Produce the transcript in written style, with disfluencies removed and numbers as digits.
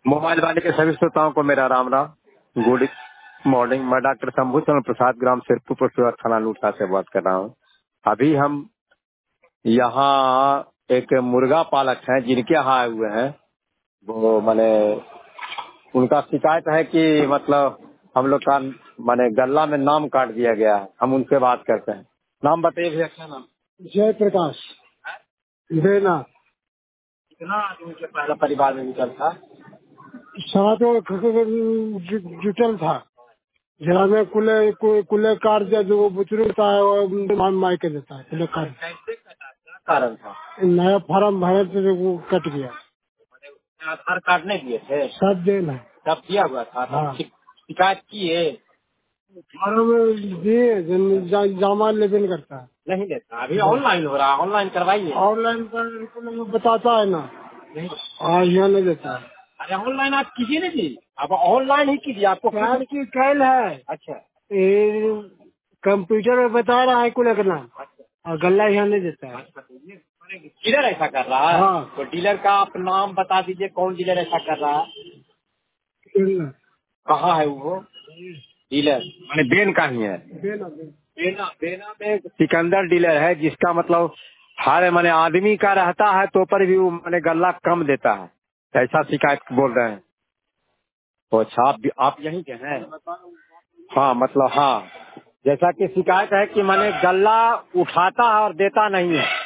Mobile वाले के सभी श्रोताओं को मेरा राम राम। Good morning. मैं डॉक्टर शंभू चंद्र प्रसाद, ग्राम सिरपुर थाना लूटा से बात कर रहा हूँ। अभी हम यहाँ एक मुर्गा पालक हैं जिनके यहाँ आए हुए हैं। वो माने उनका शिकायत है कि मतलब हम लोग का माने गल्ला में नाम काट दिया गया है। हम उनसे बात करते हैं। नाम बताइए भैया, क्या नाम? जय प्रकाश देना। कितना आदमी के पहला परिवार में निकल था? सात जुटल था जरा में कुले कार जो वो बुजुर्ग था वो माई के देता है कुले कार। कैसे कटा? क्या कारण था? नया फार्म भरे थे वो कट गया। आधार कार्ड नहीं दिए थे? सब देना सब दिया हुआ था। हाँ। शिकायत की है? फार्म दिए जमा लेबे करता है, नहीं देता। अभी ऑनलाइन हो रहा है, ऑनलाइन करवाइए। ऑनलाइन पर बताता है ना। नहीं, हाँ यहाँ नहीं देता है। अरे ऑनलाइन आप कीजिए ना जी। आप ऑनलाइन ही कीजिए। आपको कार की कैल है। अच्छा ये कंप्यूटर में बता रहा है कुल का नाम और गल्ला यहाँ नहीं देता है। डीलर ऐसा कर रहा है। हाँ। तो डीलर का आप नाम बता दीजिए, कौन डीलर ऐसा कर रहा है? कहाँ है वो डीलर? मैंने बेन का ही है। बेना बेना में सिकंदर डीलर है, जिसका मतलब हर माने आदमी का रहता है तो पर भी वो माने गल्ला कम देता है। ऐसा शिकायत बोल रहे हैं। तो अच्छा, आप यहीं के हैं? हाँ मतलब हाँ, जैसा कि शिकायत है कि माने गल्ला उठाता है और देता नहीं है।